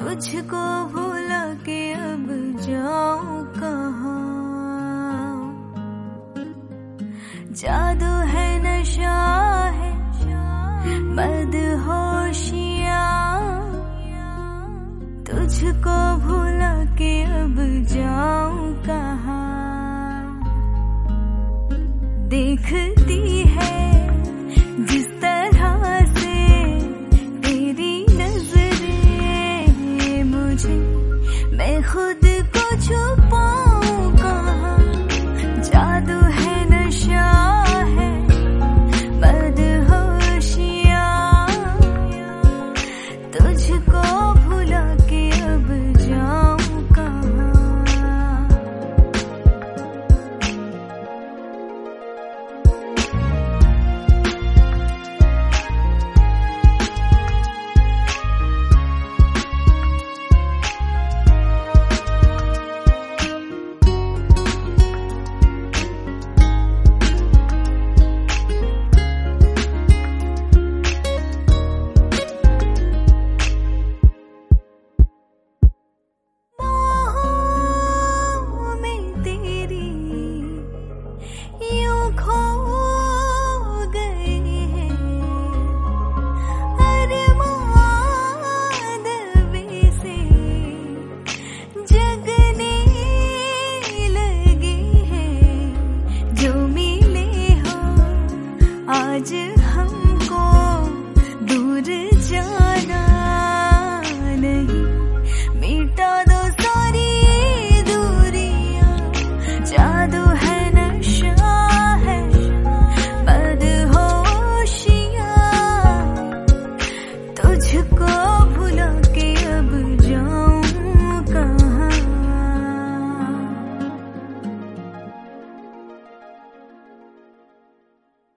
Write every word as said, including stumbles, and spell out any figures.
तुझको भूला के अब जाऊं कहाँ। जादू है नशा है मदहोशिया, तुझको भूला के अब जाऊं कहाँ। देखती है जिस तरह से तेरी नजरें मुझे, मैं खुद को छुपाऊं कहाँ। जादू है नशा है मदहोशिया, तुझको भुला के अब जाऊं कहाँ। आज हमको दूर जाना नहीं, मिटा दो सारी दूरियां। जादू है नशा है मदहोशिया, तुझको